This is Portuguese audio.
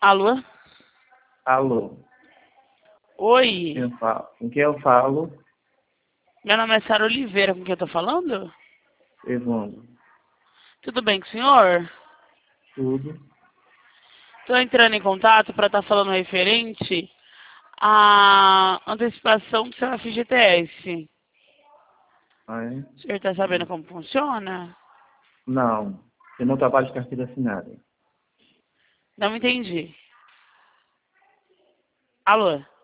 Alô? Alô, Oi, com quem eu falo? meu nome é Sara Oliveira, com quem eu tô falando? Evandro. Tudo bem com o senhor? Tudo? Estou entrando em contato para estar falando referente à antecipação do seu FGTS. Aí? O senhor está sabendo como funciona? Não, eu não trabalho de carteira assinada. Não entendi. Alô?